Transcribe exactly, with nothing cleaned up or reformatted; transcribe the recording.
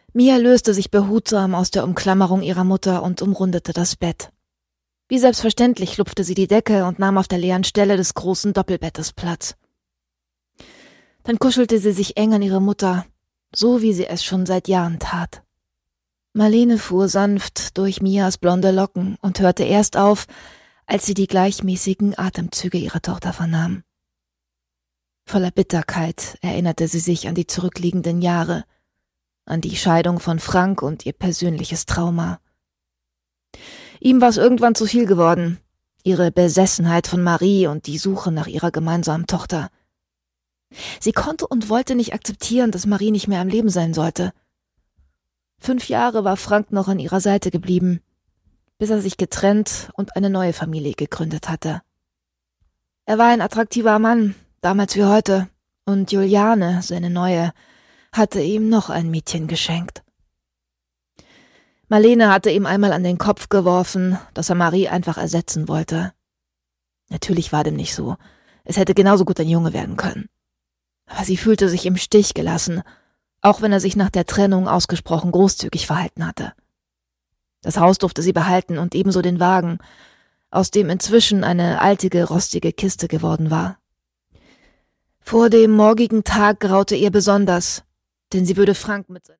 Mia löste sich behutsam aus der Umklammerung ihrer Mutter und umrundete das Bett. Wie selbstverständlich lupfte sie die Decke und nahm auf der leeren Stelle des großen Doppelbettes Platz. Dann kuschelte sie sich eng an ihre Mutter, so wie sie es schon seit Jahren tat. Marlene fuhr sanft durch Mias blonde Locken und hörte erst auf, als sie die gleichmäßigen Atemzüge ihrer Tochter vernahm. Voller Bitterkeit erinnerte sie sich an die zurückliegenden Jahre, an die Scheidung von Frank und ihr persönliches Trauma. Ihm war es irgendwann zu viel geworden, ihre Besessenheit von Marie und die Suche nach ihrer gemeinsamen Tochter. Sie konnte und wollte nicht akzeptieren, dass Marie nicht mehr am Leben sein sollte. Fünf Jahre war Frank noch an ihrer Seite geblieben, bis er sich getrennt und eine neue Familie gegründet hatte. Er war ein attraktiver Mann, damals wie heute, und Juliane, seine neue, hatte ihm noch ein Mädchen geschenkt. Marlene hatte ihm einmal an den Kopf geworfen, dass er Marie einfach ersetzen wollte. Natürlich war dem nicht so. Es hätte genauso gut ein Junge werden können. Aber sie fühlte sich im Stich gelassen, auch wenn er sich nach der Trennung ausgesprochen großzügig verhalten hatte. Das Haus durfte sie behalten und ebenso den Wagen, aus dem inzwischen eine altige, rostige Kiste geworden war. Vor dem morgigen Tag graute ihr besonders, denn sie würde Frank mit